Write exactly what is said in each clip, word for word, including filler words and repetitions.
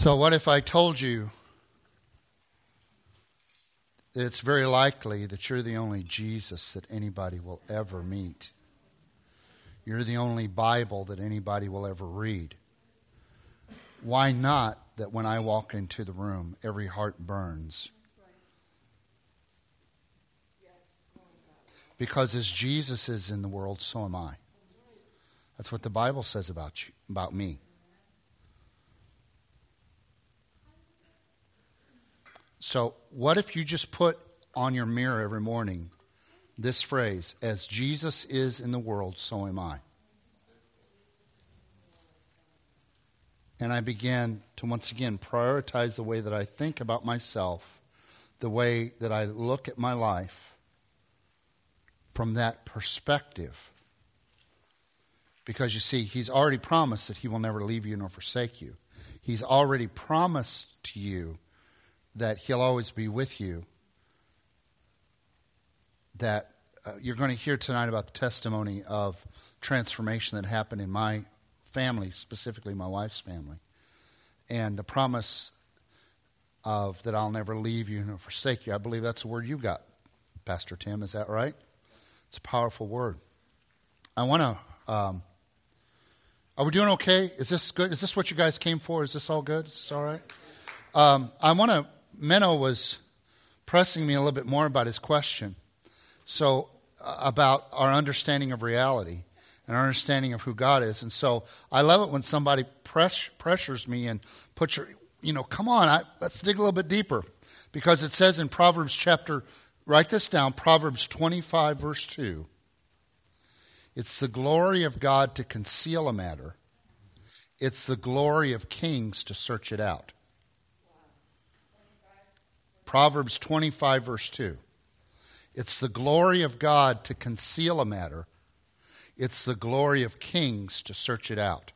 So what if I told you that it's very likely that you're the only Jesus that anybody will ever meet? You're the only Bible that anybody will ever read. Why not that when I walk into the room, every heart burns? Because as Jesus is in the world, so am I. That's what the Bible says about you, about me. So what if you just put on your mirror every morning this phrase, as Jesus is in the world, so am I. And I began to once again prioritize the way that I think about myself, the way that I look at my life from that perspective. Because you see, he's already promised that he will never leave you nor forsake you. He's already promised to you that he'll always be with you. That uh, you're going to hear tonight about the testimony of transformation that happened in my family, specifically my wife's family. And the promise of that I'll never leave you nor forsake you. I believe that's the word you got, Pastor Tim. Is that right? It's a powerful word. I want to... Um, are we doing okay? Is this good? Is this what you guys came for? Is this all good? Is this all right? Um, I want to... Menno was pressing me a little bit more about his question. So, uh, about our understanding of reality and our understanding of who God is. And so, I love it when somebody press, pressures me and puts your, you know, come on, I, let's dig a little bit deeper. Because it says in Proverbs chapter, write this down, Proverbs twenty-five, verse two. It's the glory of God to conceal a matter. It's the glory of kings to search it out. Proverbs twenty-five, verse two. It's the glory of God to conceal a matter. It's the glory of kings to search it out.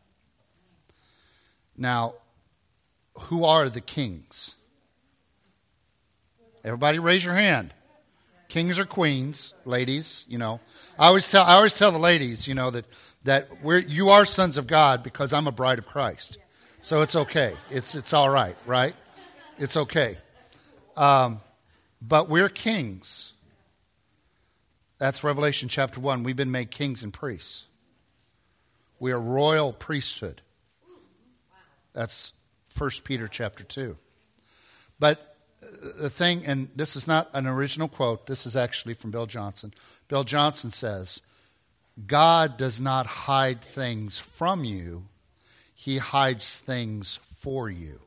Now, who are the kings? Everybody raise your hand. Kings or queens, ladies, you know. I always tell I always tell the ladies, you know, that, that we're you are sons of God because I'm a bride of Christ. So it's okay. It's it's all right, right? It's okay. Um, but we're kings. That's Revelation chapter one. We've been made kings and priests. We are royal priesthood. That's First Peter chapter two. But the thing, and this is not an original quote, this is actually from Bill Johnson. Bill Johnson says, God does not hide things from you. He hides things for you.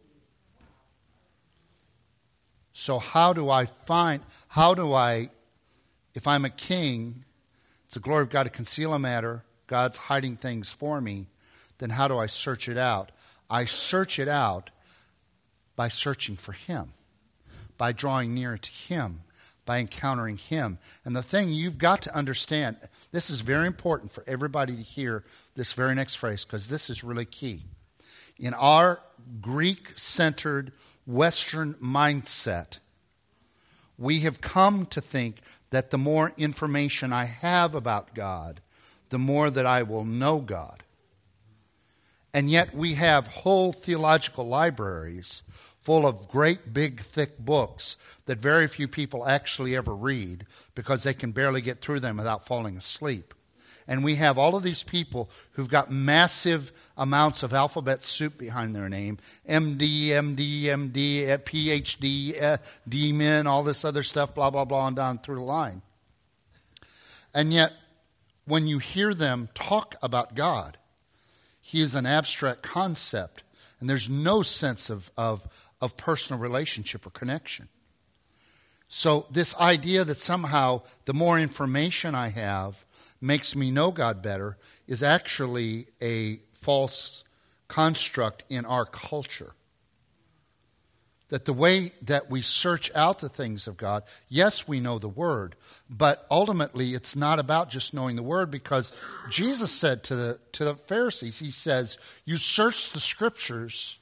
So how do I find, how do I, if I'm a king, it's the glory of God to conceal a matter, God's hiding things for me, then how do I search it out? I search it out by searching for Him, by drawing nearer to Him, by encountering Him. And the thing you've got to understand, this is very important for everybody to hear this very next phrase, because this is really key. In our Greek-centered Western mindset, we have come to think that the more information I have about God, the more that I will know God. And yet we have whole theological libraries full of great, big, thick books that very few people actually ever read because they can barely get through them without falling asleep. And we have all of these people who've got massive amounts of alphabet soup behind their name. M D, M D, M D, P H D, uh, D-Min, all this other stuff, blah, blah, blah, and down through the line. And yet, when you hear them talk about God, He is an abstract concept. And there's no sense of, of, of personal relationship or connection. So this idea that somehow the more information I have makes me know God better is actually a false construct in our culture. That the way that we search out the things of God, yes, we know the Word, but ultimately it's not about just knowing the Word, because Jesus said to the, to the Pharisees, He says, you search the Scriptures,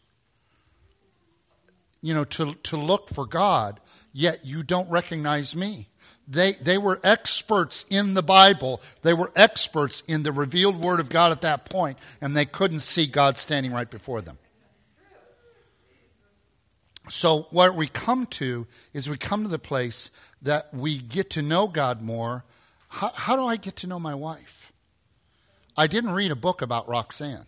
you know, to, to look for God, yet you don't recognize me. They they were experts in the Bible. They were experts in the revealed Word of God at that point, and they couldn't see God standing right before them. So what we come to is we come to the place that we get to know God more. How, how do I get to know my wife? I didn't read a book about Roxanne.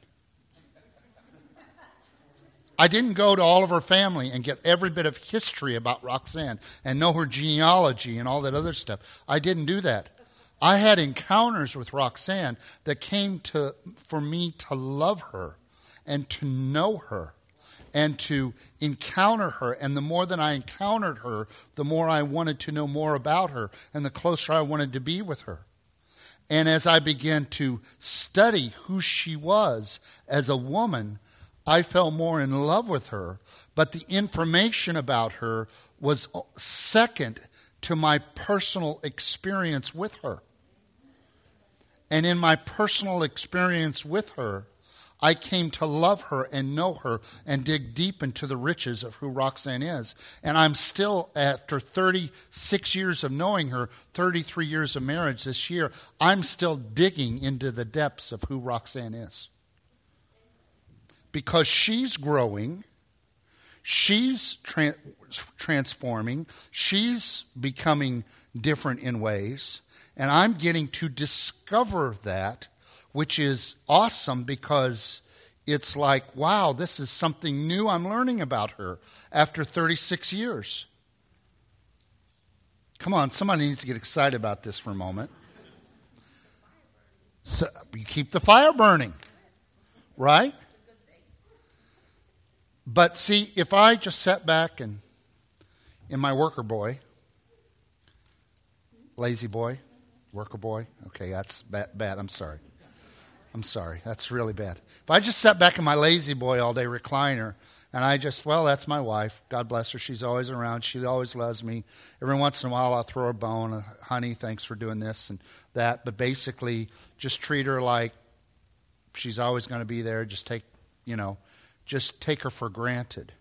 I didn't go to all of her family and get every bit of history about Roxanne and know her genealogy and all that other stuff. I didn't do that. I had encounters with Roxanne that came to for me to love her and to know her and to encounter her. And the more that I encountered her, the more I wanted to know more about her and the closer I wanted to be with her. And as I began to study who she was as a woman, I fell more in love with her. But the information about her was second to my personal experience with her. And in my personal experience with her, I came to love her and know her and dig deep into the riches of who Roxanne is. And I'm still, after thirty-six years of knowing her, thirty-three years of marriage this year, I'm still digging into the depths of who Roxanne is. Because she's growing, she's tra- transforming, she's becoming different in ways, and I'm getting to discover that, which is awesome because it's like, wow, this is something new I'm learning about her after thirty-six years. Come on, somebody needs to get excited about this for a moment. So you keep the fire burning, right? But see, if I just sat back and in my worker boy, lazy boy, worker boy, okay, that's bad, bad. I'm sorry. I'm sorry. That's really bad. If I just sat back in my lazy boy all day recliner and I just, well, that's my wife. God bless her. She's always around. She always loves me. Every once in a while I'll throw her a bone. Honey, thanks for doing this and that. But basically just treat her like she's always going to be there. Just take, you know, just take her for granted.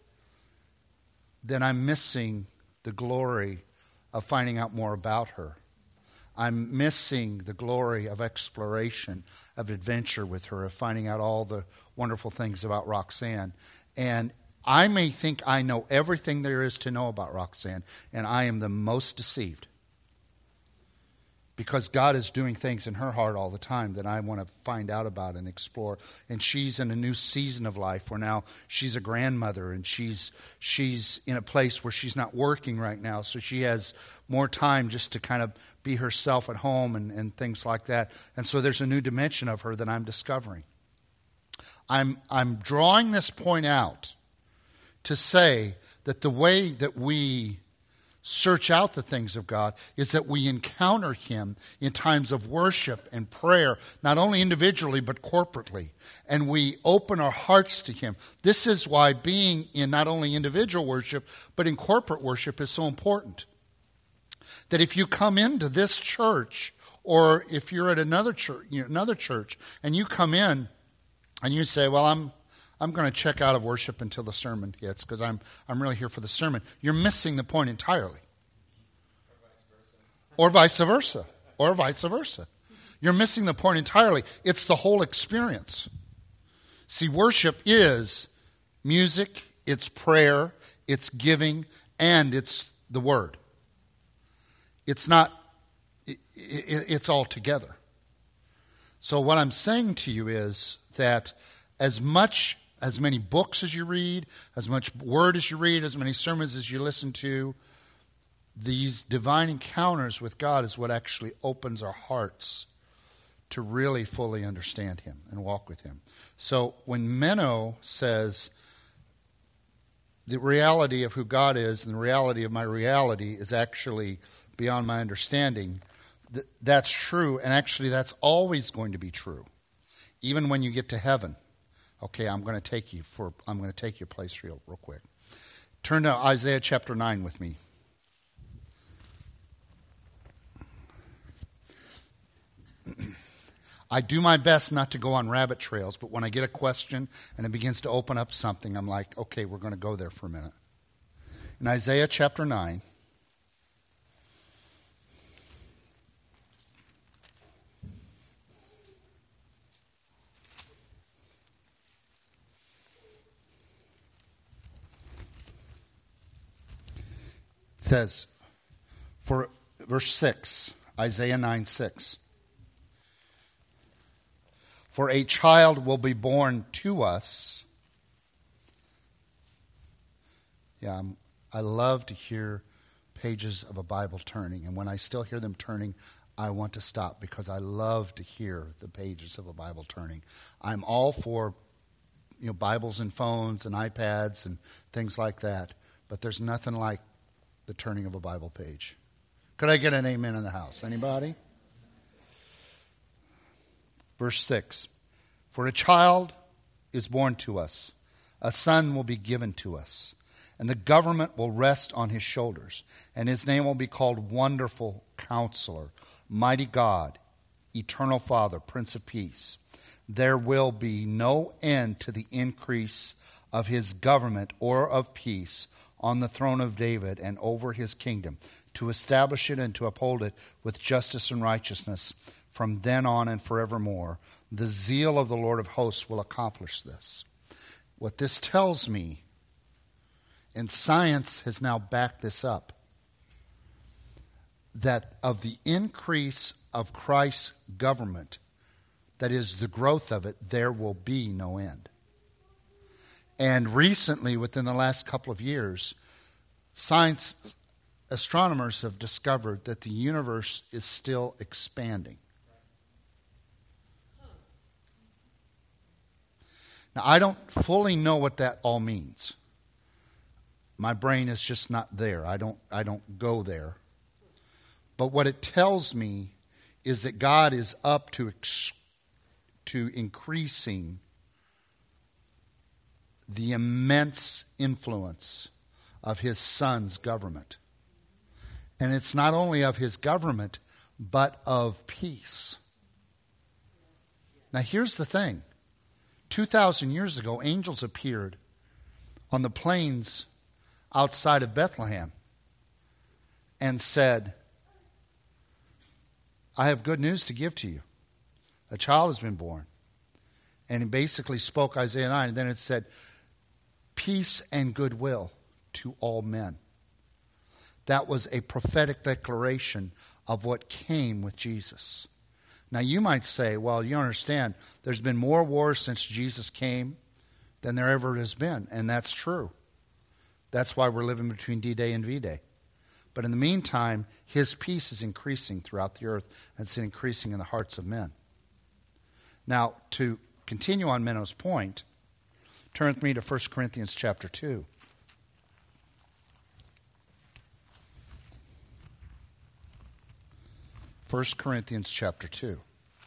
Then I'm missing the glory of finding out more about her. I'm missing the glory of exploration, of adventure with her, of finding out all the wonderful things about Roxanne. And I may think I know everything there is to know about Roxanne, and I am the most deceived. Because God is doing things in her heart all the time that I want to find out about and explore. And she's in a new season of life where now she's a grandmother and she's she's in a place where she's not working right now. So she has more time just to kind of be herself at home and, and things like that. And so there's a new dimension of her that I'm discovering. I'm I'm drawing this point out to say that the way that we search out the things of God is that we encounter Him in times of worship and prayer, not only individually but corporately, and we open our hearts to Him. This is why being in not only individual worship but in corporate worship is so important. That if you come into this church, or if you're at another church, you know, another church, and you come in and you say, "Well, I'm I'm going to check out of worship until the sermon hits because I'm I'm really here for the sermon," you're missing the point entirely. Or vice versa. Or vice versa. You're missing the point entirely. It's the whole experience. See, worship is music, it's prayer, it's giving, and it's the Word. It's not, it, it, it's all together. So what I'm saying to you is that as much, as many books as you read, as much word as you read, as many sermons as you listen to, these divine encounters with God is what actually opens our hearts to really fully understand Him and walk with Him. So when Menno says the reality of who God is and the reality of my reality is actually beyond my understanding, th- that's true, and actually that's always going to be true. Even when you get to heaven. Okay, I'm going to take you for I'm going to take your place real real quick. Turn to Isaiah chapter nine with me. I do my best not to go on rabbit trails, but when I get a question and it begins to open up something, I'm like, okay, we're going to go there for a minute. In Isaiah chapter nine, says, for verse six, Isaiah nine six. For a child will be born to us. Yeah, I'm, I love to hear pages of a Bible turning. And when I still hear them turning, I want to stop because I love to hear the pages of a Bible turning. I'm all for, you know, Bibles and phones and iPads and things like that. But there's nothing like the turning of a Bible page. Could I get an amen in the house? Anybody? Verse six. For a child is born to us, a son will be given to us, and the government will rest on his shoulders, and his name will be called Wonderful Counselor, Mighty God, Eternal Father, Prince of Peace. There will be no end to the increase of his government or of peace on the throne of David and over his kingdom, to establish it and to uphold it with justice and righteousness from then on and forevermore. The zeal of the Lord of hosts will accomplish this. What this tells me, and science has now backed this up, that of the increase of Christ's government, that is the growth of it, there will be no end. And recently, within the last couple of years, science astronomers have discovered that the universe is still expanding. Now, I don't fully know what that all means. My brain is just not there. I don't, I don't go there. But what it tells me is that God is up to, ex- to increasing the immense influence of his Son's government. And it's not only of his government, but of peace. Now here's the thing. two thousand years ago, angels appeared on the plains outside of Bethlehem and said, I have good news to give to you. A child has been born. And he basically spoke Isaiah nine, and then it said, peace and goodwill to all men. That was a prophetic declaration of what came with Jesus. Now you might say, well, you understand, there's been more wars since Jesus came than there ever has been. And that's true. That's why we're living between D-Day and V-Day. But in the meantime, his peace is increasing throughout the earth, and it's increasing in the hearts of men. Now, to continue on Menno's point, turn with me to First Corinthians chapter two. First Corinthians chapter two.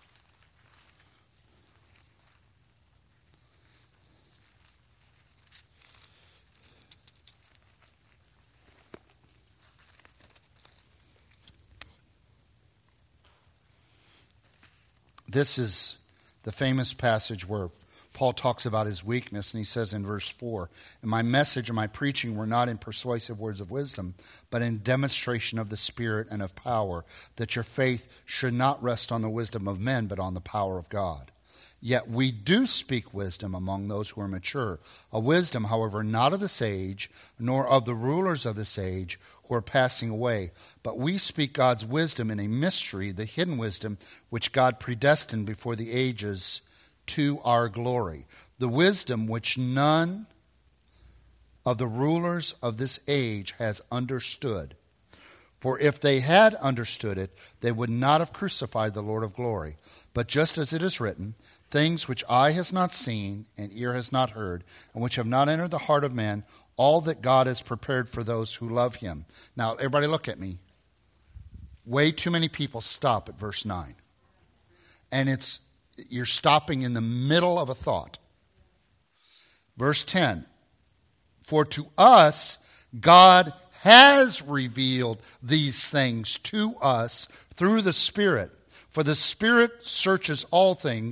This is the famous passage where Paul talks about his weakness, and he says in verse four, and my message and my preaching were not in persuasive words of wisdom, but in demonstration of the Spirit and of power, that your faith should not rest on the wisdom of men, but on the power of God. Yet we do speak wisdom among those who are mature, a wisdom, however, not of this age, nor of the rulers of this age who are passing away, but we speak God's wisdom in a mystery, the hidden wisdom which God predestined before the ages to our glory, the wisdom which none of the rulers of this age has understood. For if they had understood it, they would not have crucified the Lord of glory. But just as it is written, things which eye has not seen and ear has not heard, and which have not entered the heart of man, all that God has prepared for those who love him. Now, everybody look at me. Way too many people stop at verse nine. And it's you're stopping in the middle of a thought. Verse ten. For to us, God has revealed these things to us through the Spirit. For the Spirit searches all things,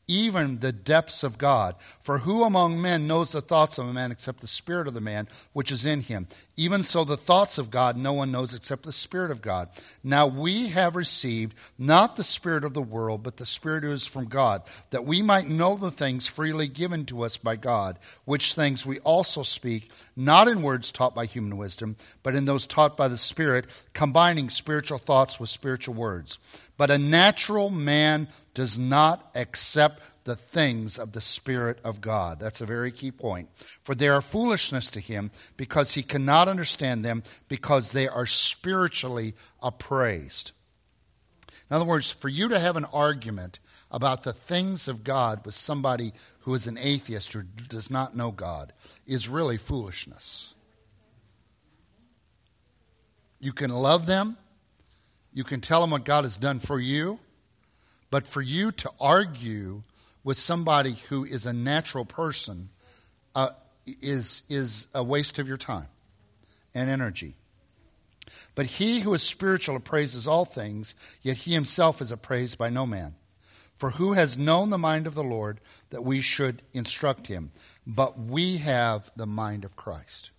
even the depths of God. For who among men knows the thoughts of a man except the spirit of the man which is in him? Even so the thoughts of God no one knows except the Spirit of God. Now we have received not the spirit of the world, but the Spirit who is from God, that we might know the things freely given to us by God, which things we also speak, not in words taught by human wisdom, but in those taught by the Spirit, combining spiritual thoughts with spiritual words. But a natural man does not accept the things of the Spirit of God. That's a very key point. For they are foolishness to him, because he cannot understand them, because they are spiritually appraised. In other words, for you to have an argument about the things of God with somebody who is an atheist or does not know God is really foolishness. You can love them. You can tell them what God has done for you. But for you to argue with somebody who is a natural person uh, is, is a waste of your time and energy. But he who is spiritual appraises all things, yet he himself is appraised by no man. For who has known the mind of the Lord that we should instruct him? But we have the mind of Christ.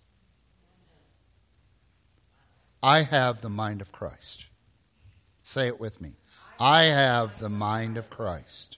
I have the mind of Christ. Say it with me. I have the mind of Christ.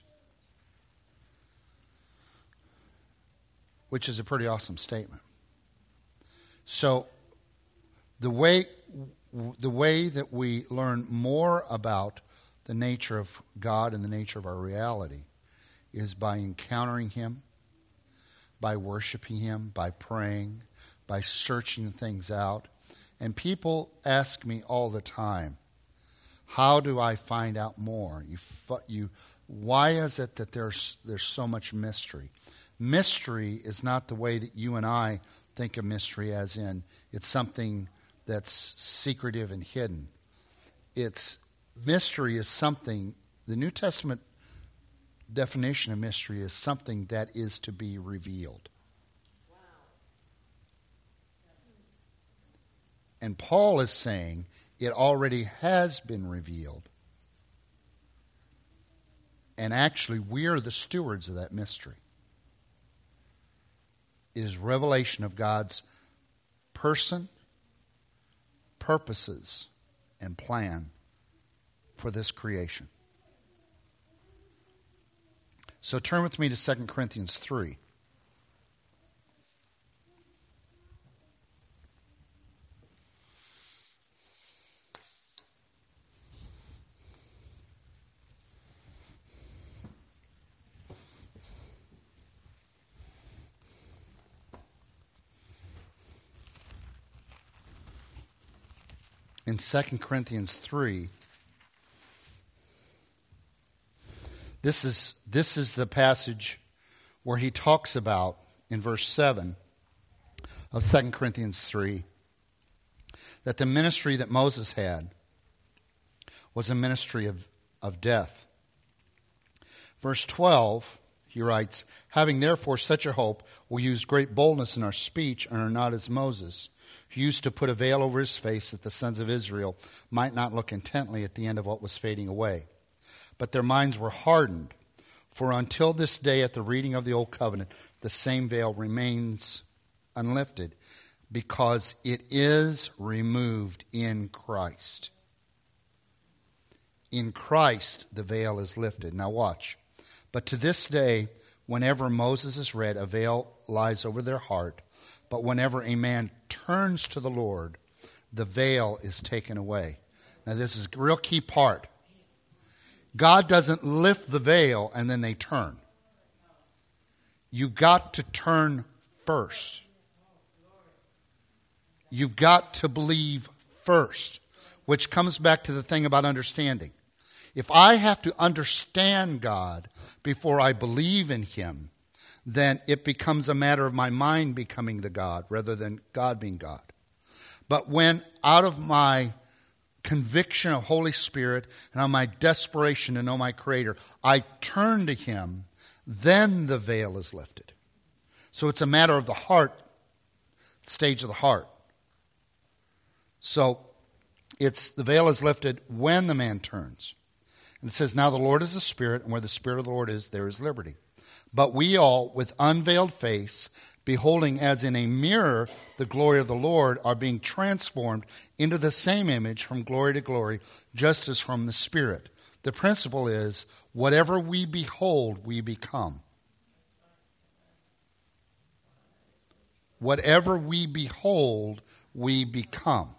Which is a pretty awesome statement. So, the way the way that we learn more about the nature of God and the nature of our reality is by encountering him, by worshiping him, by praying, by searching things out. And people ask me all the time, how do I find out more? You, you, why is it that there's there's so much mystery? Mystery is not the way that you and I think of mystery, as in it's something that's secretive and hidden. It's mystery is something, the New Testament definition of mystery is something that is to be revealed. Wow. And Paul is saying it already has been revealed. And actually, we are the stewards of that mystery. It is revelation of God's person, purposes, and plan for this creation. So turn with me to Second Corinthians three. In Second Corinthians three, this is, this is the passage where he talks about, in verse seven of Second Corinthians three, that the ministry that Moses had was a ministry of, of death. Verse twelve, he writes, having therefore such a hope, we use great boldness in our speech and are not as Moses, who used to put a veil over his face that the sons of Israel might not look intently at the end of what was fading away. But their minds were hardened, for until this day at the reading of the Old Covenant, the same veil remains unlifted, because it is removed in Christ. In Christ, the veil is lifted. Now watch. But to this day, whenever Moses is read, a veil lies over their heart. But whenever a man turns to the Lord, the veil is taken away. Now this is a real key part. God doesn't lift the veil and then they turn. You've got to turn first. You've got to believe first, which comes back to the thing about understanding. If I have to understand God before I believe in him, then it becomes a matter of my mind becoming the God rather than God being God. But when out of my conviction of Holy Spirit and on my desperation to know my Creator, I turn to him, then the veil is lifted. So it's a matter of the heart, stage of the heart. So it's the veil is lifted when the man turns. And it says, now the Lord is the Spirit, and where the Spirit of the Lord is, there is liberty. But we all, with unveiled face, beholding as in a mirror the glory of the Lord, are being transformed into the same image from glory to glory, just as from the Spirit. The principle is, whatever we behold, we become. Whatever we behold, we become.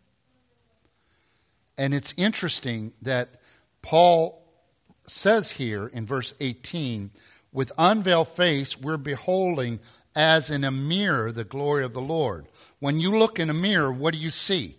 And it's interesting that Paul says here in verse eighteen, with unveiled face, we're beholding as in a mirror the glory of the Lord. When you look in a mirror, what do you see?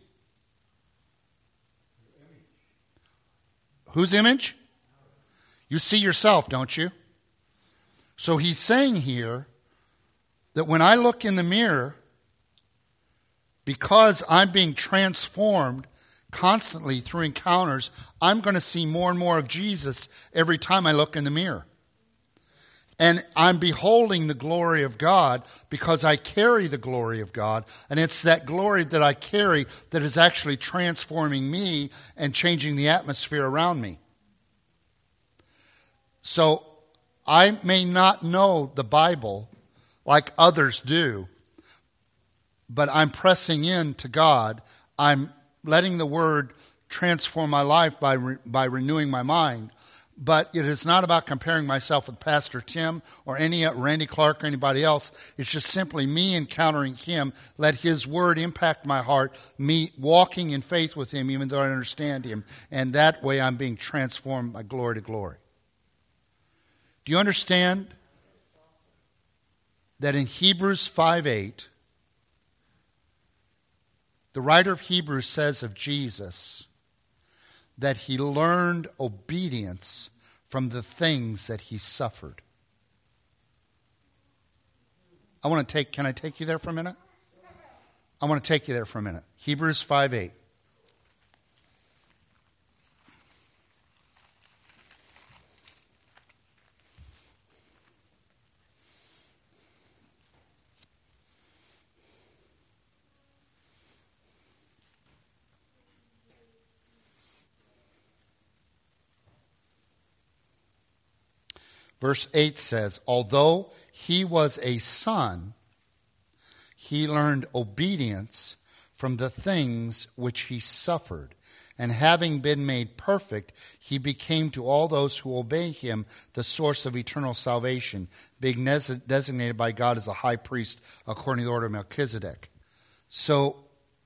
Whose image? You see yourself, don't you? So he's saying here that when I look in the mirror, because I'm being transformed constantly through encounters, I'm going to see more and more of Jesus every time I look in the mirror. And I'm beholding the glory of God because I carry the glory of God. And it's that glory that I carry that is actually transforming me and changing the atmosphere around me. So I may not know the Bible like others do, but I'm pressing in to God. I'm letting the Word transform my life by re- by renewing my mind. But it is not about comparing myself with Pastor Tim or any Randy Clark or anybody else. It's just simply me encountering Him. Let His Word impact my heart, me walking in faith with Him even though I understand Him. And that way I'm being transformed by glory to glory. Do you understand that in Hebrews five eight, the writer of Hebrews says of Jesus that He learned obedience from the things that He suffered. I want to take, can I take you there for a minute? I want to take you there for a minute. Hebrews five eight. Verse eight says, although He was a son, He learned obedience from the things which He suffered. And having been made perfect, He became to all those who obey Him the source of eternal salvation, being designated by God as a high priest according to the order of Melchizedek. So,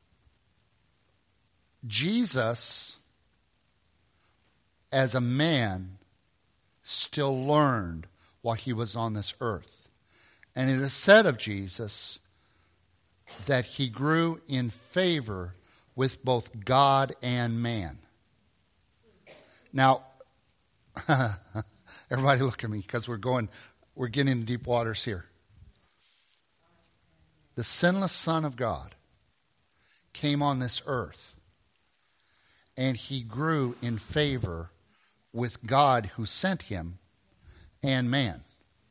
Jesus, as a man, still learned while He was on this earth. And it is said of Jesus that He grew in favor with both God and man. Now, everybody look at me because we're going, we're getting into deep waters here. The sinless Son of God came on this earth and He grew in favor with God who sent Him and man.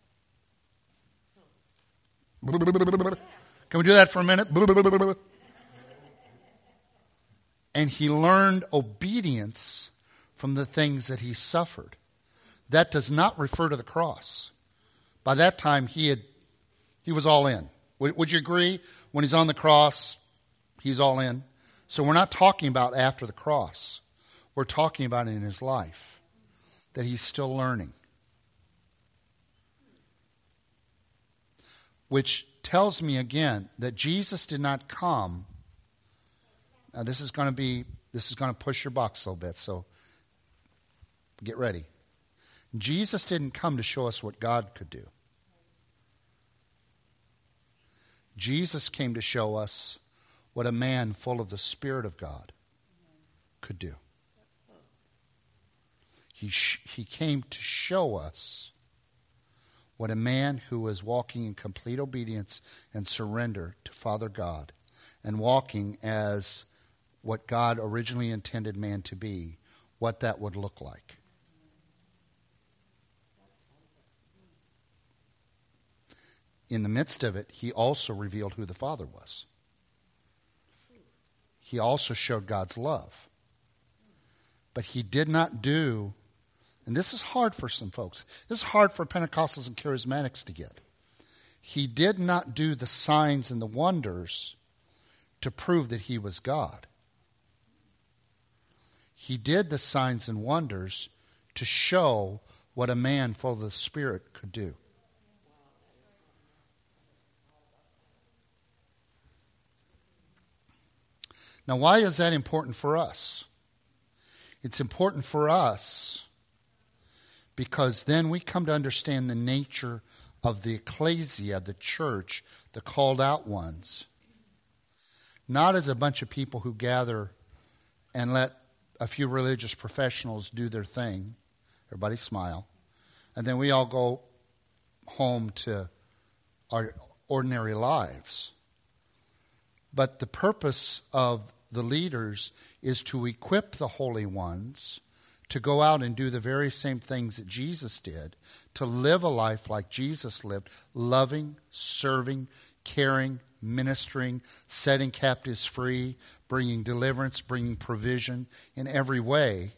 Can we do that for a minute? And He learned obedience from the things that He suffered. That does not refer to the cross. By that time, He had He was all in. Would you agree? When He's on the cross, He's all in. So we're not talking about after the cross. We're talking about in His life. That He's still learning. Which tells me again that Jesus did not come. Now this is going to be, this is going to push your box a little bit, so get ready. Jesus didn't come to show us what God could do. Jesus came to show us what a man full of the Spirit of God could do. He, sh- he came to show us what a man who was walking in complete obedience and surrender to Father God and walking as what God originally intended man to be, what that would look like. In the midst of it, He also revealed who the Father was. He also showed God's love. But He did not do and this is hard for some folks. This is hard for Pentecostals and Charismatics to get. He did not do the signs and the wonders to prove that he was God. He did the signs and wonders to show what a man full of the Spirit could do. Now, why is that important for us? It's important for us because then we come to understand the nature of the ecclesia, the church, the called out ones. Not as a bunch of people who gather and let a few religious professionals do their thing. Everybody smile. And then we all go home to our ordinary lives. But the purpose of the leaders is to equip the holy ones to go out and do the very same things that Jesus did, to live a life like Jesus lived, loving, serving, caring, ministering, setting captives free, bringing deliverance, bringing provision in every way.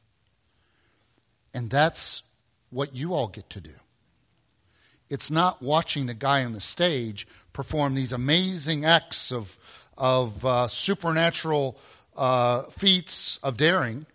And that's what you all get to do. It's not watching the guy on the stage perform these amazing acts of, of uh, supernatural uh, feats of daring.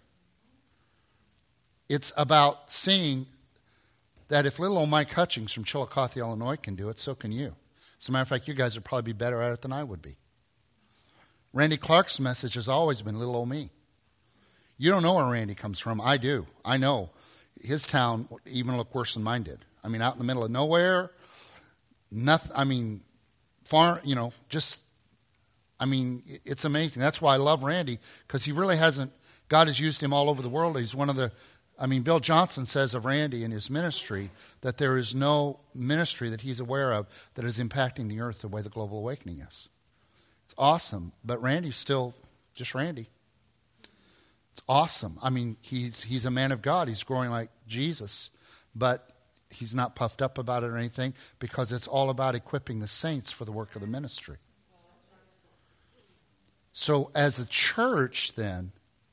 It's about seeing that if little old Mike Hutchings from Chillicothe, Illinois can do it, so can you. As a matter of fact, you guys would probably be better at it than I would be. Randy Clark's message has always been little old me. You don't know where Randy comes from. I do. I know. His town even looked worse than mine did. I mean, out in the middle of nowhere, nothing. I mean, far, you know, just, I mean, it's amazing. That's why I love Randy, because he really hasn't, God has used him all over the world. He's one of the, I mean, Bill Johnson says of Randy and his ministry that there is no ministry that he's aware of that is impacting the earth the way the Global Awakening is. It's awesome, but Randy's still just Randy. It's awesome. I mean, he's he's a man of God. He's growing like Jesus, but he's not puffed up about it or anything because it's all about equipping the saints for the work of the ministry. So as a church, then,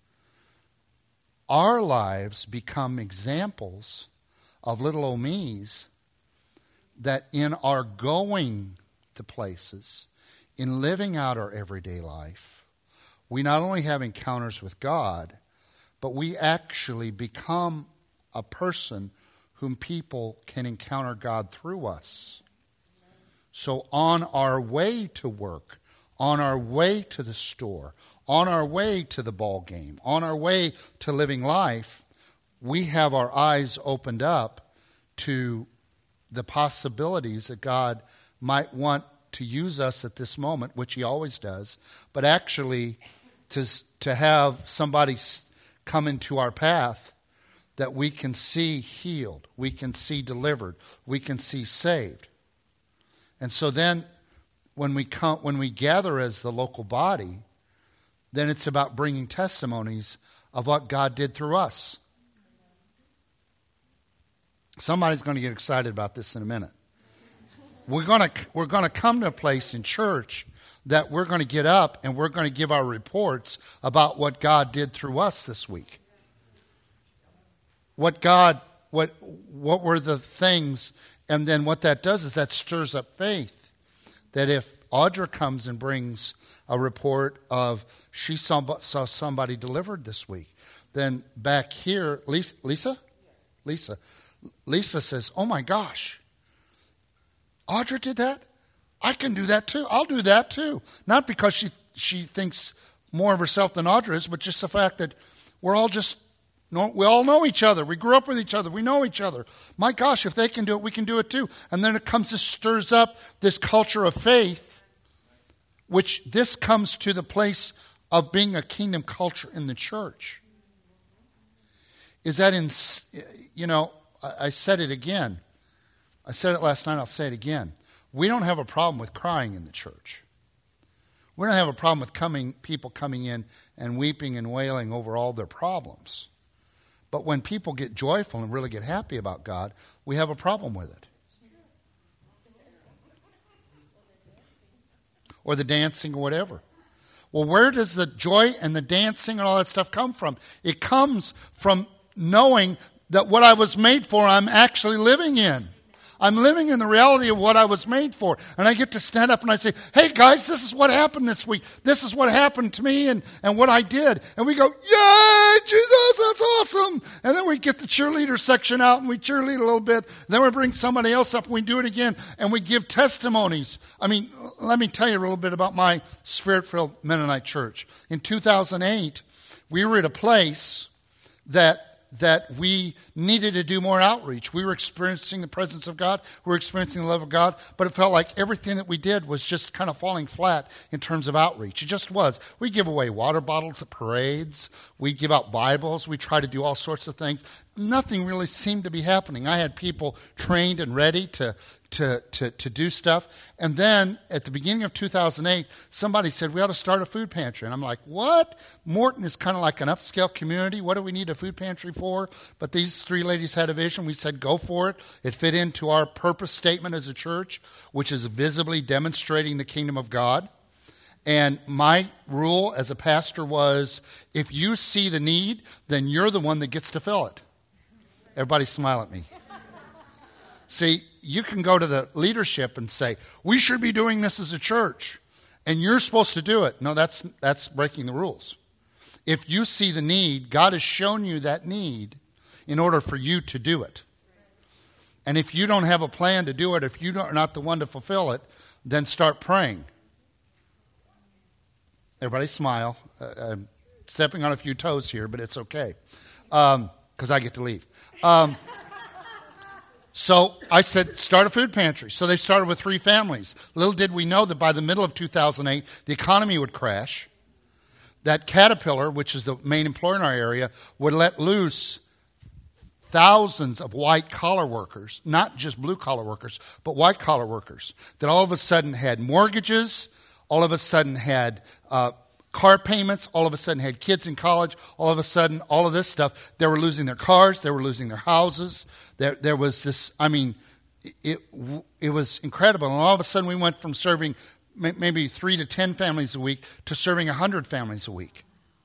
our lives become examples of little old me's that in our going to places, in living out our everyday life, we not only have encounters with God, but we actually become a person whom people can encounter God through us. So on our way to work, on our way to the store, on our way to the ball game, on our way to living life, we have our eyes opened up to the possibilities that God might want to use us at this moment, which he always does, but actually to, to have somebody come into our path that we can see healed, we can see delivered, we can see saved. And so then when we come, when we gather as the local body, then it's about bringing testimonies of what God did through us. Somebody's going to get excited about this in a minute. We're going to we're going to come to a place in church that we're going to get up and we're going to give our reports about what God did through us this week. What God, what what were the things, and then what that does is that stirs up faith. That if Audra comes and brings a report of she saw, saw somebody delivered this week, then back here, Lisa, Lisa, Lisa, Lisa says, "Oh my gosh, Audra did that? I can do that too. I'll do that too." Not because she she thinks more of herself than Audra is, but just the fact that we're all just, we all know each other. We grew up with each other. We know each other. My gosh, if they can do it, we can do it too. And then it comes, this stirs up this culture of faith, which this comes to the place of being a kingdom culture in the church. Is that in, you know, I said it again. I said it last night, I'll say it again. We don't have a problem with crying in the church. We don't have a problem with coming people coming in and weeping and wailing over all their problems. But when people get joyful and really get happy about God, we have a problem with it. Or the dancing or whatever. Well, where does the joy and the dancing and all that stuff come from? It comes from knowing that what I was made for, I'm actually living in. I'm living in the reality of what I was made for. And I get to stand up and I say, hey guys, this is what happened this week. This is what happened to me and, and what I did. And we go, yay, Jesus, that's awesome. And then we get the cheerleader section out and we cheerlead a little bit. Then we bring somebody else up and we do it again. And we give testimonies. I mean, let me tell you a little bit about my Spirit-filled Mennonite church. In two thousand eight, we were at a place that that we needed to do more outreach. We were experiencing the presence of God. We were experiencing the love of God. But it felt like everything that we did was just kind of falling flat in terms of outreach. It just was. We give away water bottles at parades. We give out Bibles. We try to do all sorts of things. Nothing really seemed to be happening. I had people trained and ready to To, to, to do stuff. And then at the beginning of two thousand eight, somebody said, we ought to start a food pantry. And I'm like, what? Morton is kind of like an upscale community. What do we need a food pantry for? But these three ladies had a vision. We said, go for it. It fit into our purpose statement as a church, which is visibly demonstrating the kingdom of God. And my rule as a pastor was, if you see the need, then you're the one that gets to fill it. Everybody smile at me. See, you can go to the leadership and say, we should be doing this as a church, and you're supposed to do it. No, that's that's breaking the rules. If you see the need, God has shown you that need in order for you to do it. And if you don't have a plan to do it, if you're not the one to fulfill it, then start praying. Everybody smile. Uh, I'm stepping on a few toes here, but it's okay, because um, I get to leave. Um So I said, start a food pantry. So they started with three families. Little did we know that by the middle of two thousand eight, the economy would crash. That Caterpillar, which is the main employer in our area, would let loose thousands of white-collar workers, not just blue-collar workers, but white-collar workers, that all of a sudden had mortgages, all of a sudden had uh, car payments, all of a sudden had kids in college, all of a sudden all of this stuff. They were losing their cars, they were losing their houses. There, there was this, I mean, it it was incredible. And all of a sudden we went from serving maybe three to ten families a week to serving a hundred families a week.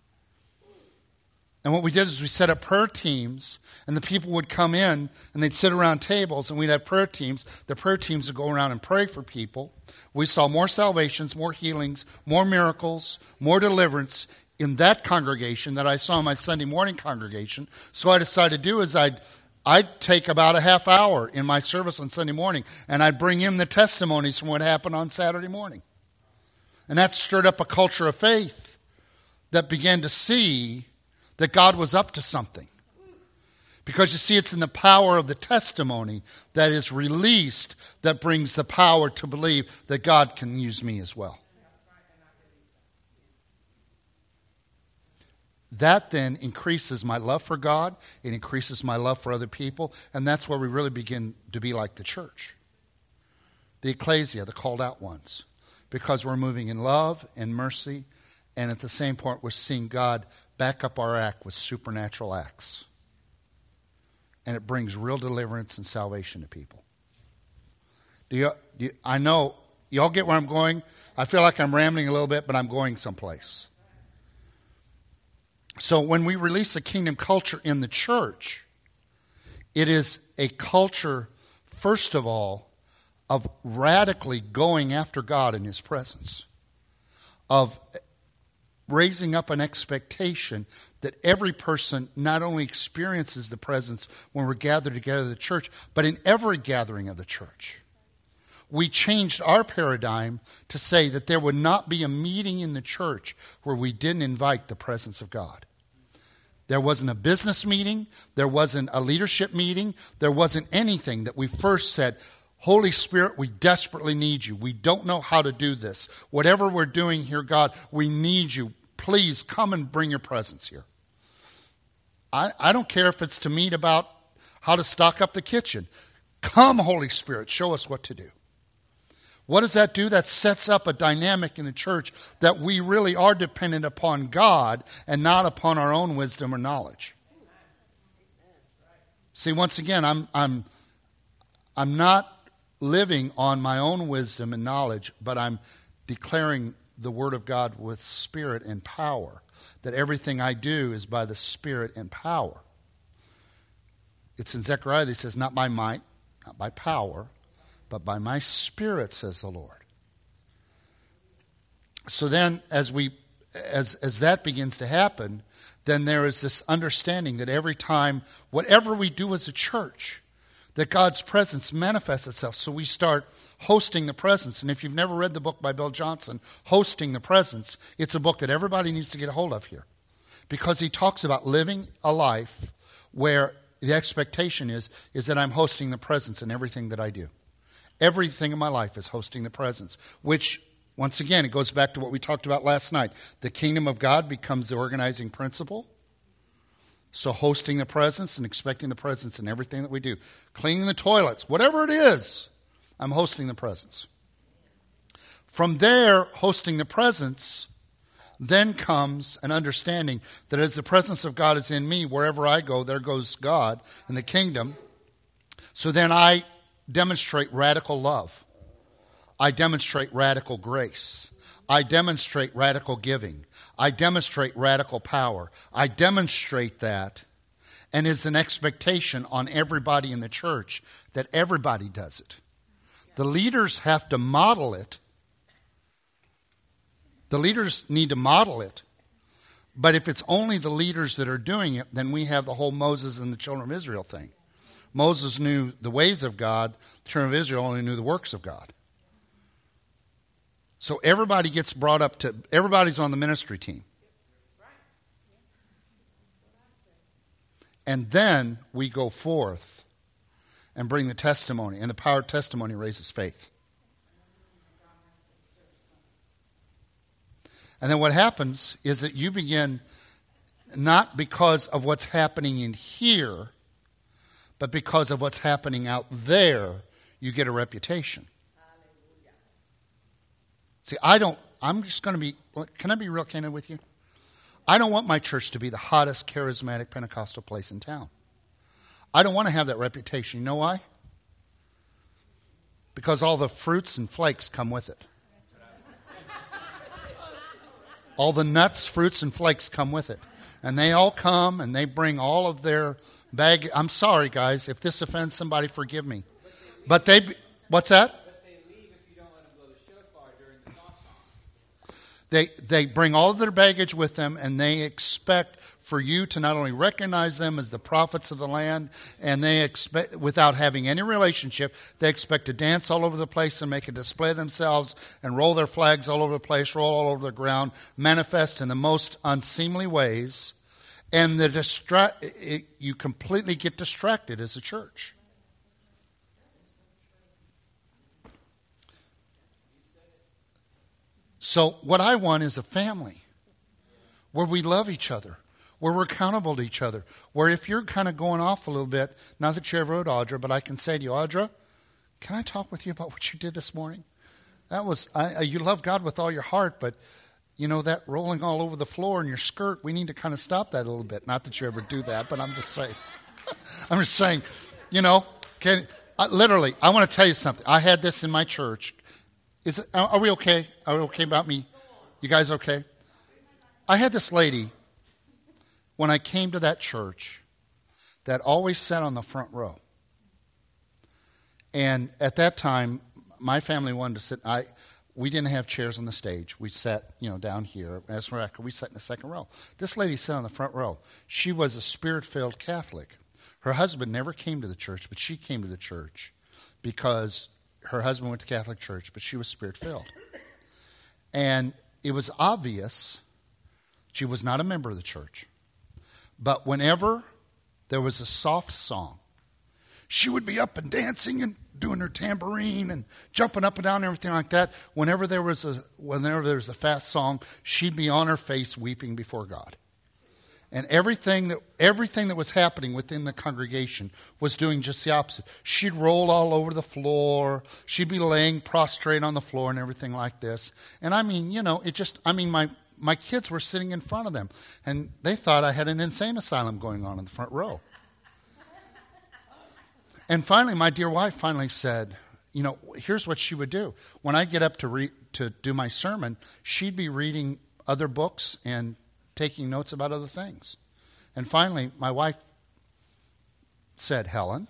And what we did is we set up prayer teams, and the people would come in, and they'd sit around tables, and we'd have prayer teams. The prayer teams would go around and pray for people. We saw more salvations, more healings, more miracles, more deliverance in that congregation that I saw in my Sunday morning congregation. So what I decided to do is I'd I'd take about a half hour in my service on Sunday morning, and I'd bring in the testimonies from what happened on Saturday morning. And that stirred up a culture of faith that began to see that God was up to something. Because you see, it's in the power of the testimony that is released that brings the power to believe that God can use me as well. That then increases my love for God. It increases my love for other people. And that's where we really begin to be like the church. The ecclesia, the called out ones. Because we're moving in love and mercy. And at the same point, we're seeing God back up our act with supernatural acts. And it brings real deliverance and salvation to people. Do you, do you, I know, y'all get where I'm going? I feel like I'm rambling a little bit, but I'm going someplace. So when we release a kingdom culture in the church, it is a culture, first of all, of radically going after God in His presence, of raising up an expectation that every person not only experiences the presence when we're gathered together in the church, but in every gathering of the church. We changed our paradigm to say that there would not be a meeting in the church where we didn't invite the presence of God. There wasn't a business meeting. There wasn't a leadership meeting. There wasn't anything that we first said, Holy Spirit, we desperately need you. We don't know how to do this. Whatever we're doing here, God, we need you. Please come and bring your presence here. I, I don't care if it's to meet about how to stock up the kitchen. Come, Holy Spirit, show us what to do. What does that do? That sets up a dynamic in the church that we really are dependent upon God and not upon our own wisdom or knowledge. See, once again, I'm I'm I'm not living on my own wisdom and knowledge, but I'm declaring the Word of God with spirit and power. That everything I do is by the Spirit and power. It's in Zechariah that he says, not by might, not by power, but by my Spirit, says the Lord. So then, as we, as as that begins to happen, then there is this understanding that every time, whatever we do as a church, that God's presence manifests itself. So we start hosting the presence. And if you've never read the book by Bill Johnson, Hosting the Presence, it's a book that everybody needs to get a hold of here. Because he talks about living a life where the expectation is, is that I'm hosting the presence in everything that I do. Everything in my life is hosting the presence, which, once again, it goes back to what we talked about last night. The kingdom of God becomes the organizing principle. So hosting the presence and expecting the presence in everything that we do. Cleaning the toilets, whatever it is, I'm hosting the presence. From there, hosting the presence, then comes an understanding that as the presence of God is in me, wherever I go, there goes God in the kingdom. So then I demonstrate radical love. I demonstrate radical grace. I demonstrate radical giving. I demonstrate radical power. I demonstrate that, and it's an expectation on everybody in the church that everybody does it. The leaders have to model it. The leaders need to model it. But if it's only the leaders that are doing it, then we have the whole Moses and the children of Israel thing. Moses knew the ways of God. The children of Israel only knew the works of God. So everybody gets brought up to, everybody's on the ministry team. And then we go forth and bring the testimony. And the power of testimony raises faith. And then what happens is that you begin, not because of what's happening in here, but because of what's happening out there, you get a reputation. See, I don't, I'm just going to be, can I be real candid with you? I don't want my church to be the hottest charismatic Pentecostal place in town. I don't want to have that reputation. You know why? Because all the fruits and flakes come with it. All the nuts, fruits, and flakes come with it. And they all come and they bring all of their bag. I'm sorry, guys. If this offends somebody, forgive me. But they, what's that? They they bring all of their baggage with them, and they expect for you to not only recognize them as the prophets of the land, and they expect, without having any relationship, they expect to dance all over the place and make a display of themselves and roll their flags all over the place, roll all over the ground, manifest in the most unseemly ways, and the distra- it, you completely get distracted as a church. So what I want is a family where we love each other, where we're accountable to each other, where if you're kind of going off a little bit, not that you ever wrote Audra, but I can say to you, Audra, can I talk with you about what you did this morning? That was, I, you love God with all your heart, but you know that rolling all over the floor in your skirt, we need to kind of stop that a little bit. Not that you ever do that, but I'm just saying, I'm just saying, you know, can, uh, literally, I want to tell you something. I had this in my church. Is it, are we okay? Are we okay about me? You guys okay? I had this lady, when I came to that church, that always sat on the front row. And at that time, my family wanted to sit. I we didn't have chairs on the stage. We sat, you know, down here. As we sat in the second row. This lady sat on the front row. She was a Spirit-filled Catholic. Her husband never came to the church, but she came to the church because her husband went to Catholic church, but she was Spirit-filled. And it was obvious she was not a member of the church. But whenever there was a soft song, she would be up and dancing and doing her tambourine and jumping up and down and everything like that. Whenever there was a whenever there was a fast song, she'd be on her face weeping before God. And everything that everything that was happening within the congregation was doing just the opposite. She'd roll all over the floor. She'd be laying prostrate on the floor and everything like this. And I mean, you know, it just, I mean, my, my kids were sitting in front of them. And they thought I had an insane asylum going on in the front row. And finally, my dear wife finally said, you know, here's what she would do. When I get up to re- to do my sermon, she'd be reading other books and taking notes about other things. And finally, my wife said, Helen,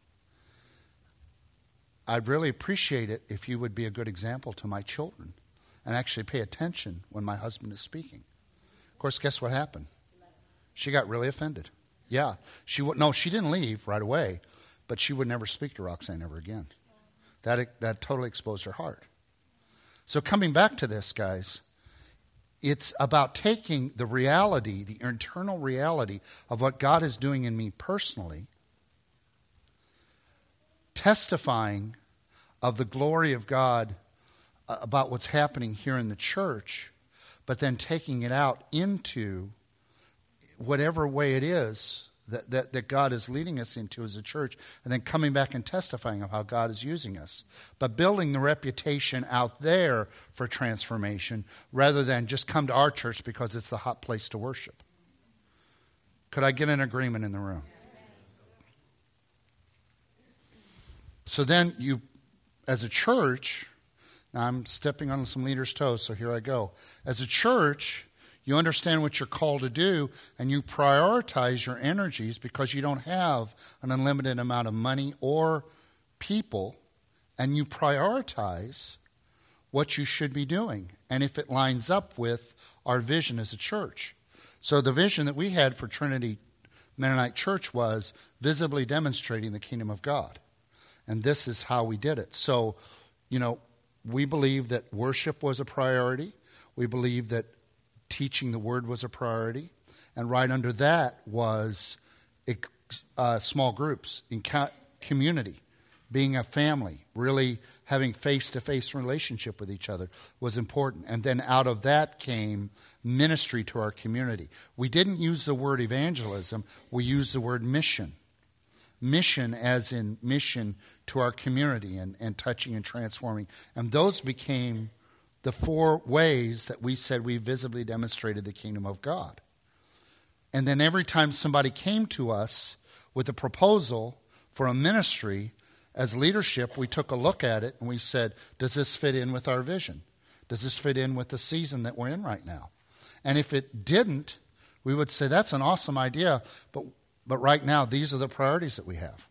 I'd really appreciate it if you would be a good example to my children and actually pay attention when my husband is speaking. Of course, guess what happened? She got really offended. Yeah. she w- No, she didn't leave right away, but she would never speak to Roxanne ever again. That, that totally exposed her heart. So coming back to this, guys, it's about taking the reality, the internal reality of what God is doing in me personally, testifying of the glory of God about what's happening here in the church, but then taking it out into whatever way it is that, that, that God is leading us into as a church, and then coming back and testifying of how God is using us. But building the reputation out there for transformation rather than just come to our church because it's the hot place to worship. Could I get an agreement in the room? So then you, as a church, now I'm stepping on some leaders' toes, so here I go. As a church, you understand what you're called to do, and you prioritize your energies because you don't have an unlimited amount of money or people, and you prioritize what you should be doing, and if it lines up with our vision as a church. So the vision that we had for Trinity Mennonite Church was visibly demonstrating the kingdom of God. And this is how we did it. So, you know, we believe that worship was a priority. We believe that teaching the word was a priority. And right under that was uh, small groups, in community, being a family, really having face-to-face relationship with each other was important. And then out of that came ministry to our community. We didn't use the word evangelism. We used the word mission. Mission as in mission to our community and, and touching and transforming. And those became the four ways that we said we visibly demonstrated the kingdom of God. And then every time somebody came to us with a proposal for a ministry, as leadership, we took a look at it and we said, does this fit in with our vision? Does this fit in with the season that we're in right now? And if it didn't, we would say, that's an awesome idea, but But right now, these are the priorities that we have.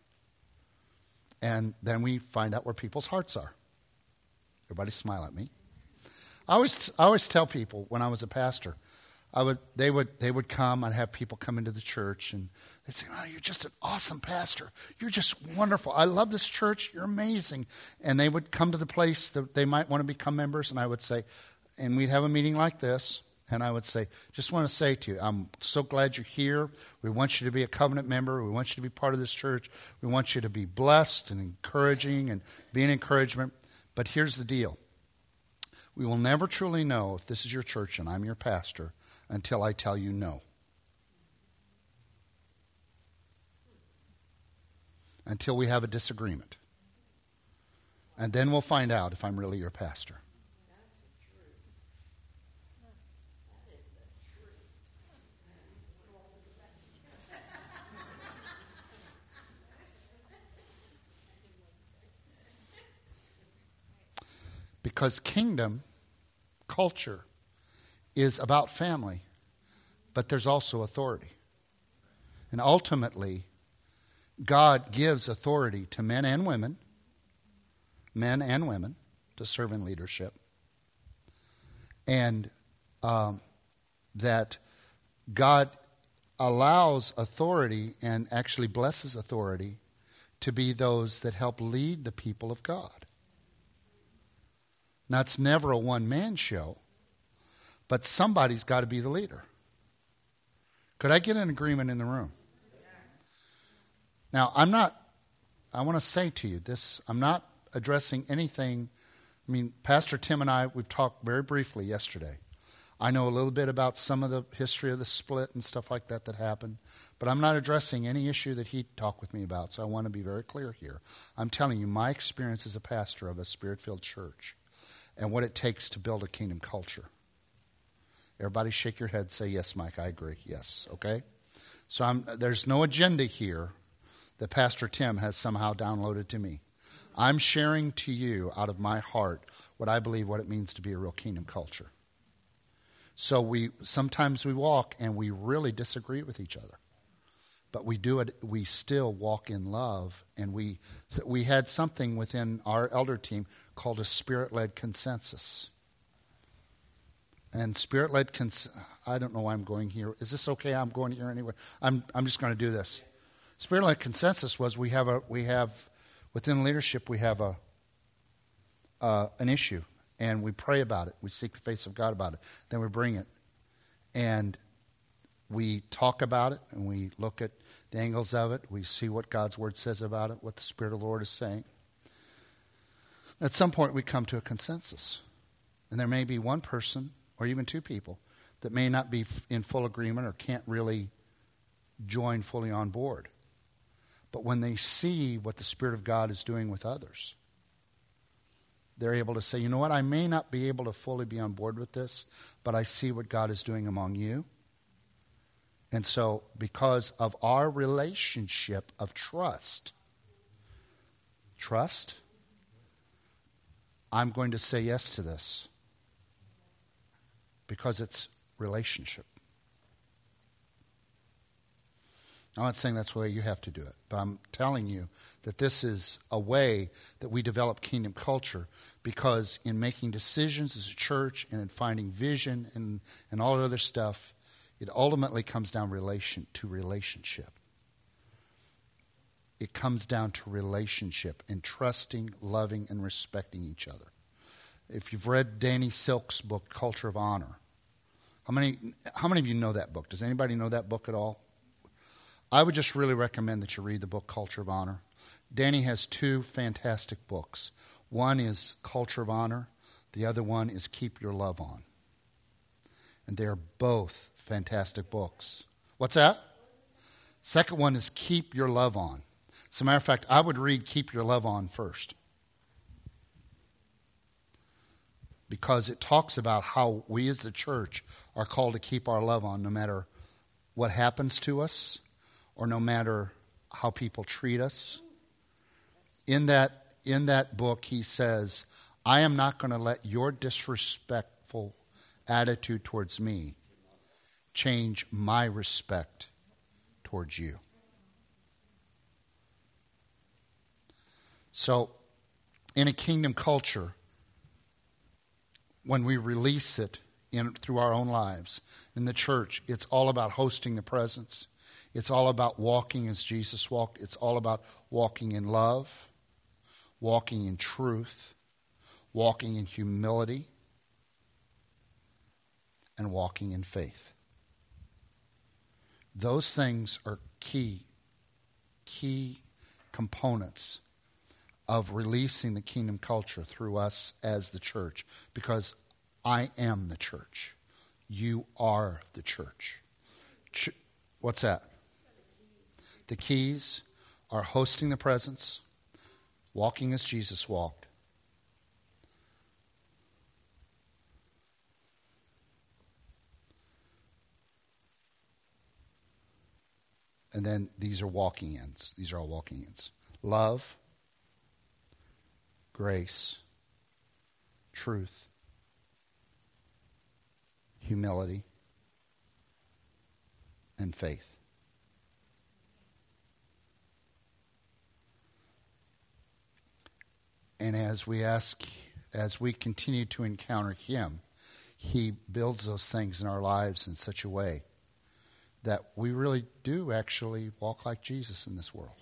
And then we find out where people's hearts are. Everybody smile at me. I always, I always tell people when I was a pastor, I would, they would, they would come. I'd have people come into the church, and they'd say, "Oh, you're just an awesome pastor. You're just wonderful. I love this church. You're amazing." And they would come to the place that they might want to become members, and I would say, and we'd have a meeting like this. And I would say, just want to say to you, I'm so glad you're here. We want you to be a covenant member. We want you to be part of this church. We want you to be blessed and encouraging and be an encouragement. But here's the deal. We will never truly know if this is your church and I'm your pastor until I tell you no. Until we have a disagreement. And then we'll find out if I'm really your pastor. Because kingdom culture is about family, but there's also authority. And ultimately, God gives authority to men and women, men and women, to serve in leadership. And um, that God allows authority and actually blesses authority to be those that help lead the people of God. Now, it's never a one-man show, but somebody's got to be the leader. Could I get an agreement in the room? Now, I'm not, I want to say to you this, I'm not addressing anything. I mean, Pastor Tim and I, we've talked very briefly yesterday. I know a little bit about some of the history of the split and stuff like that that happened, but I'm not addressing any issue that he talked with me about, so I want to be very clear here. I'm telling you my experience as a pastor of a Spirit-filled church and what it takes to build a kingdom culture. Everybody shake your head, say, yes, Mike, I agree. Yes, okay? So I'm, there's no agenda here that Pastor Tim has somehow downloaded to me. I'm sharing to you out of my heart what I believe what it means to be a real kingdom culture. So we sometimes we walk and we really disagree with each other. but we do it. We still walk in love, and we so we had something within our elder team called a spirit-led consensus. And spirit-led cons. I don't know why I'm going here. Is this okay? I'm going here anyway. I'm I'm just going to do this. Spirit-led consensus was we have a we have within leadership we have a uh, an issue, and we pray about it. We seek the face of God about it. Then we bring it, and we talk about it, and we look at the angles of it. We see what God's Word says about it, what the Spirit of the Lord is saying. At some point, we come to a consensus. And there may be one person, or even two people, that may not be in full agreement or can't really join fully on board. But when they see what the Spirit of God is doing with others, they're able to say, you know what, I may not be able to fully be on board with this, but I see what God is doing among you. And so, because of our relationship of trust, trust, I'm going to say yes to this. Because it's relationship. I'm not saying that's the way you have to do it, but I'm telling you that this is a way that we develop kingdom culture, because in making decisions as a church and in finding vision and, and all that other stuff, it ultimately comes down relation to relationship. It comes down to relationship and trusting, loving, and respecting each other. If you've read Danny Silk's book, Culture of Honor, how many how many of you know that book? Does anybody know that book at all? I would just really recommend that you read the book Culture of Honor. Danny has two fantastic books. One is Culture of Honor. The other one is Keep Your Love On. And they are both fantastic books. What's that? Second one is Keep Your Love On. As a matter of fact, I would read Keep Your Love On first, because it talks about how we as the church are called to keep our love on no matter what happens to us or no matter how people treat us. In that, in that book, he says, I am not going to let your disrespectful attitude towards me change my respect towards you. So, in a kingdom culture, when we release it in, through our own lives, in the church, it's all about hosting the presence. It's all about walking as Jesus walked. It's all about walking in love, walking in truth, walking in humility, and walking in faith. Those things are key, key components of releasing the kingdom culture through us as the church, because I am the church. You are the church. Ch- What's that? The keys are hosting the presence, walking as Jesus walked, and then these are walking ins. These are all walking ins. Love, grace, truth, humility, and faith. And as we ask, as we continue to encounter Him, He builds those things in our lives in such a way that we really do actually walk like Jesus in this world.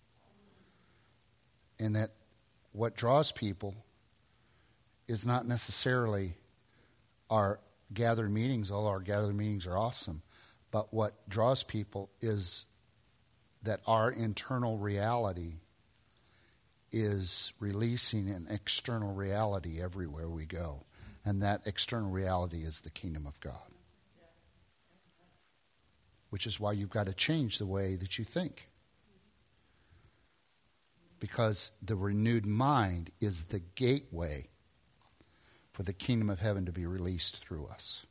And that what draws people is not necessarily our gathered meetings, although our gathered meetings are awesome, but what draws people is that our internal reality is releasing an external reality everywhere we go. And that external reality is the kingdom of God. Which is why you've got to change the way that you think. Because the renewed mind is the gateway for the kingdom of heaven to be released through us.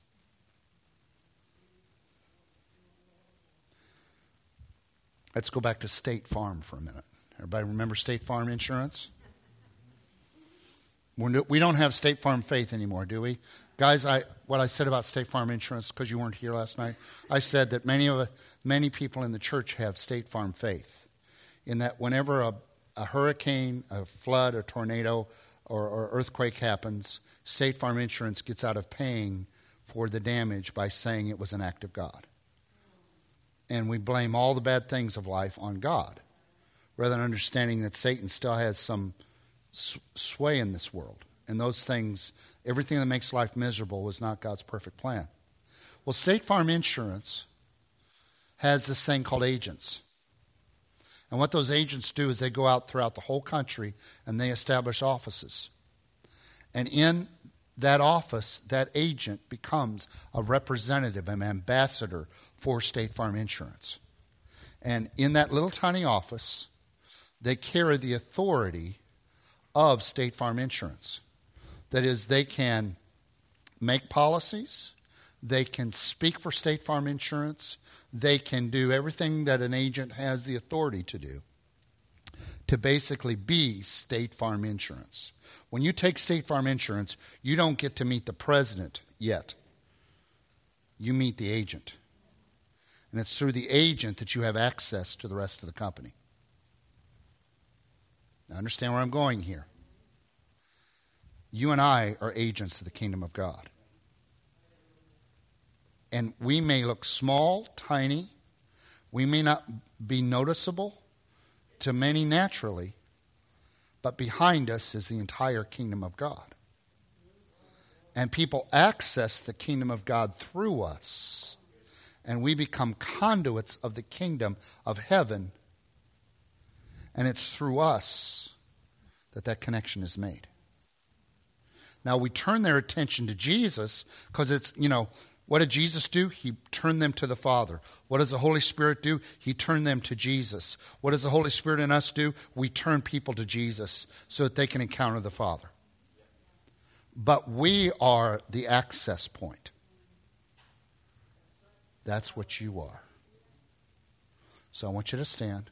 Let's go back to State Farm for a minute. Everybody remember State Farm insurance? We're no, we don't have State Farm faith anymore, do we? Guys, I what I said about State Farm Insurance, because you weren't here last night, I said that many of many people in the church have State Farm faith, in that whenever a, a hurricane, a flood, a tornado, or, or earthquake happens, State Farm Insurance gets out of paying for the damage by saying it was an act of God. And we blame all the bad things of life on God, rather than understanding that Satan still has some sway in this world. And those things, everything that makes life miserable was not God's perfect plan. Well, State Farm Insurance has this thing called agents. And what those agents do is they go out throughout the whole country and they establish offices. And in that office, that agent becomes a representative, an ambassador for State Farm Insurance. And in that little tiny office, they carry the authority of State Farm Insurance. That is, they can make policies, they can speak for State Farm Insurance, they can do everything that an agent has the authority to do to basically be State Farm Insurance. When you take State Farm Insurance, you don't get to meet the president yet. You meet the agent. And it's through the agent that you have access to the rest of the company. Now understand where I'm going here. You and I are agents of the kingdom of God. And we may look small, tiny. We may not be noticeable to many naturally. But behind us is the entire kingdom of God. And people access the kingdom of God through us. And we become conduits of the kingdom of heaven. And it's through us that that connection is made. Now we turn their attention to Jesus because it's, you know, what did Jesus do? He turned them to the Father. What does the Holy Spirit do? He turned them to Jesus. What does the Holy Spirit in us do? We turn people to Jesus so that they can encounter the Father. But we are the access point. That's what you are. So I want you to stand.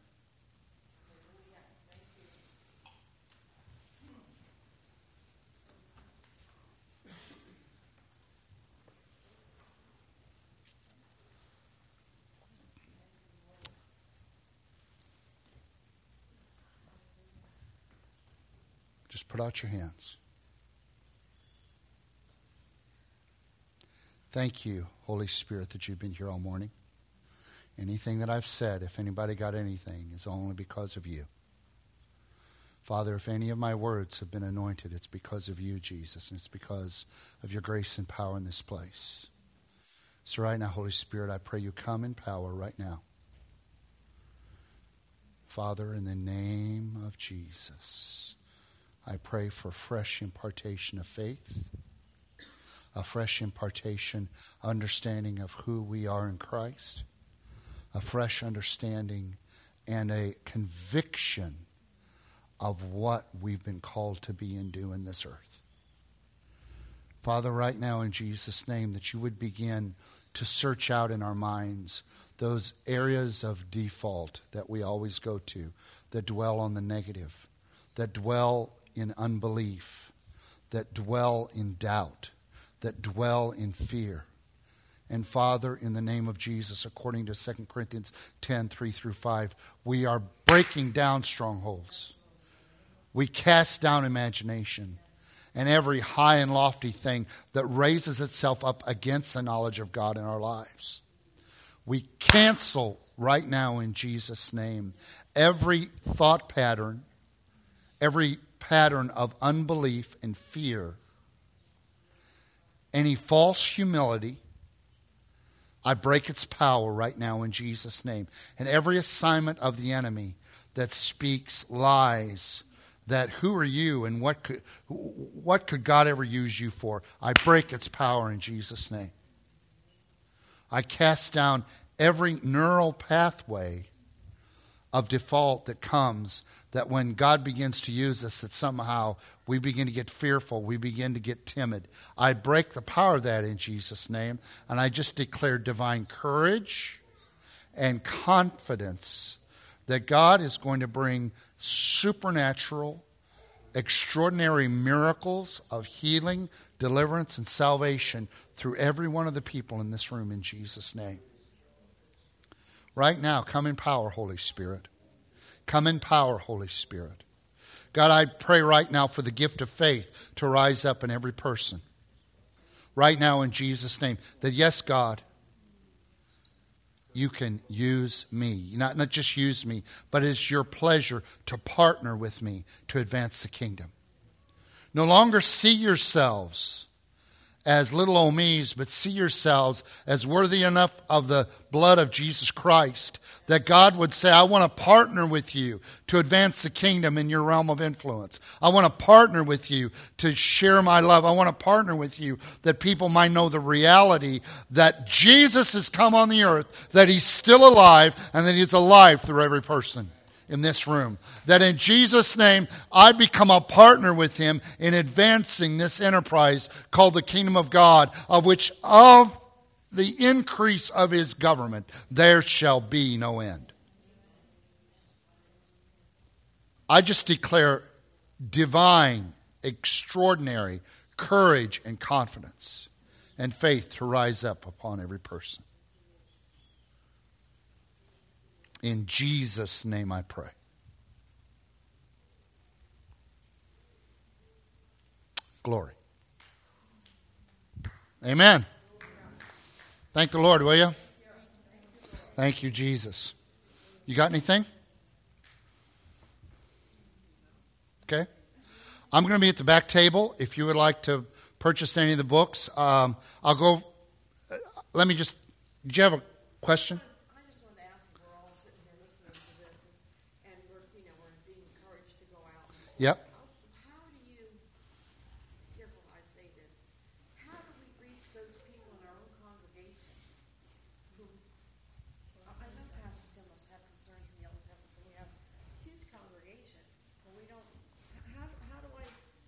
Just put out your hands. Thank you, Holy Spirit, that you've been here all morning. Anything that I've said, if anybody got anything, is only because of you. Father, if any of my words have been anointed, it's because of you, Jesus, and it's because of your grace and power in this place. So right now, Holy Spirit, I pray you come in power right now. Father, in the name of Jesus, I pray for fresh impartation of faith, a fresh impartation, understanding of who we are in Christ, a fresh understanding and a conviction of what we've been called to be and do in this earth. Father, right now in Jesus' name, that you would begin to search out in our minds those areas of default that we always go to, that dwell on the negative, that dwell in unbelief, that dwell in doubt, that dwell in fear. And Father, in the name of Jesus, according to Second Corinthians ten, three through five, we are breaking down strongholds. We cast down imagination and every high and lofty thing that raises itself up against the knowledge of God in our lives. We cancel right now in Jesus' name every thought pattern, every pattern of unbelief and fear, any false humility. I break its power right now in Jesus' name. And every assignment of the enemy that speaks lies, that who are you and what could, what could God ever use you for? I break its power in Jesus' name. I cast down every neural pathway of default that comes, that when God begins to use us, that somehow we begin to get fearful, we begin to get timid. I break the power of that in Jesus' name, and I just declare divine courage and confidence that God is going to bring supernatural extraordinary miracles of healing, deliverance, and salvation through every one of the people in this room in Jesus' name. Right now, come in power, Holy Spirit. Come in power, Holy Spirit. God, I pray right now for the gift of faith to rise up in every person. Right now in Jesus' name. That yes, God, you can use me. Not, not just use me, but it's your pleasure to partner with me to advance the kingdom. No longer see yourselves as little old me's, but see yourselves as worthy enough of the blood of Jesus Christ that God would say, I want to partner with you to advance the kingdom in your realm of influence. I want to partner with you to share my love. I want to partner with you that people might know the reality that Jesus has come on the earth, that he's still alive, and that he's alive through every person in this room. That in Jesus' name, I become a partner with him in advancing this enterprise called the kingdom of God, of which of the increase of his government there shall be no end. I just declare divine, extraordinary courage and confidence and faith to rise up upon every person. In Jesus' name I pray. Glory. Amen. Thank the Lord, will you? Thank you, Jesus. You got anything? Okay. I'm going to be at the back table. If you would like to purchase any of the books, um, I'll go. Let me just, did you have a question? Yep. How do you, careful I say this, how do we reach those people in our own congregation who, I know pastors and us have concerns and the others have concerns. We have a huge congregation, but we don't, how, how do I?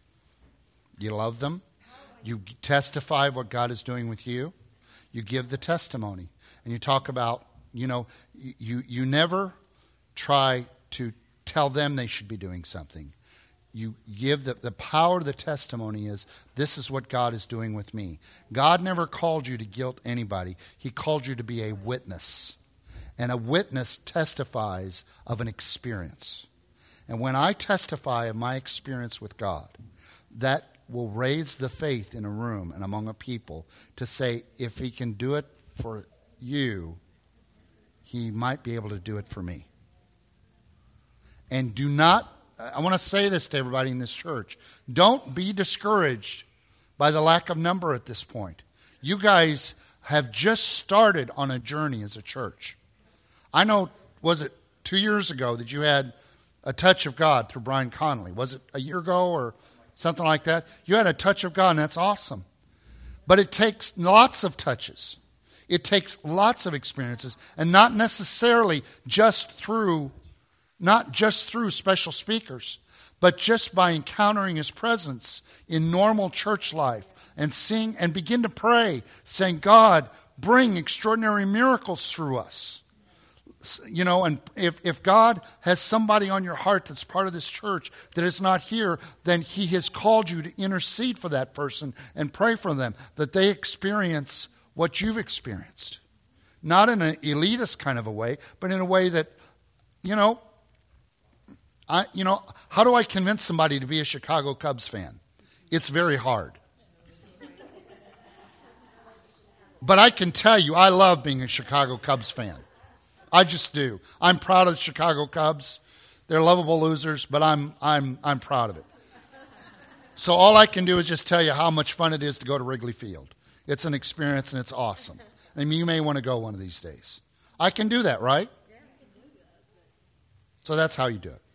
You love them. You testify what God is doing with you. You give the testimony. And you talk about, you know, you, you never try to tell them they should be doing something. You give the, the power of the testimony is, this is what God is doing with me. God never called you to guilt anybody. He called you to be a witness. And a witness testifies of an experience. And when I testify of my experience with God, that will raise the faith in a room and among a people to say, if he can do it for you, he might be able to do it for me. And do not, I want to say this to everybody in this church, don't be discouraged by the lack of number at this point. You guys have just started on a journey as a church. I know, was it two years ago that you had a touch of God through Brian Connolly? Was it a year ago or something like that? You had a touch of God, and that's awesome. But it takes lots of touches. It takes lots of experiences, and not necessarily just through Not just through special speakers, but just by encountering his presence in normal church life and seeing and begin to pray, saying, God, bring extraordinary miracles through us. You know, and if, if God has somebody on your heart that's part of this church that is not here, then he has called you to intercede for that person and pray for them, that they experience what you've experienced. Not in an elitist kind of a way, but in a way that, you know, I, you know, how do I convince somebody to be a Chicago Cubs fan? It's very hard. But I can tell you, I love being a Chicago Cubs fan. I just do. I'm proud of the Chicago Cubs. They're lovable losers, but I'm I'm I'm proud of it. So all I can do is just tell you how much fun it is to go to Wrigley Field. It's an experience and it's awesome. I mean, you may want to go one of these days. I can do that, right? So that's how you do it.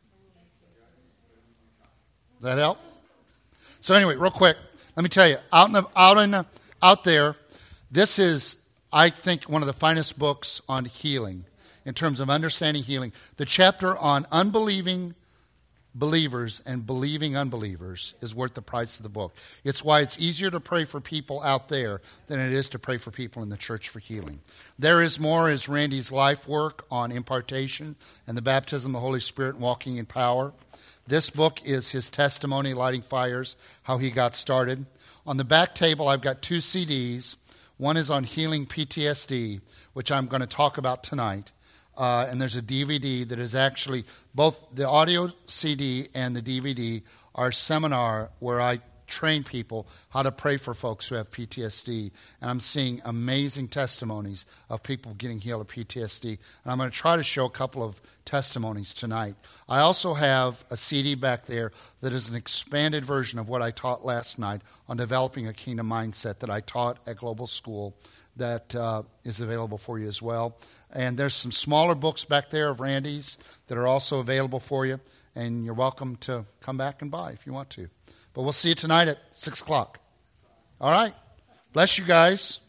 Does that help? So anyway, real quick, let me tell you, out in the, out in the, out there, this is, I think, one of the finest books on healing in terms of understanding healing. The chapter on unbelieving believers and believing unbelievers is worth the price of the book. It's why it's easier to pray for people out there than it is to pray for people in the church for healing. There is More is Randy's life work on impartation and the baptism of the Holy Spirit and walking in power. This book is his testimony, Lighting Fires, how he got started. On the back table, I've got two C Ds. One is on healing P T S D, which I'm going to talk about tonight. Uh, and there's a D V D that is actually, both the audio C D and the D V D are a seminar where I train people how to pray for folks who have P T S D. And I'm seeing amazing testimonies of people getting healed of P T S D. And I'm going to try to show a couple of testimonies tonight. I also have a C D back there that is an expanded version of what I taught last night on developing a kingdom mindset that I taught at Global School that uh, is available for you as well. And there's some smaller books back there of Randy's that are also available for you. And you're welcome to come back and buy if you want to. But we'll see you tonight at six o'clock. All right. Bless you guys.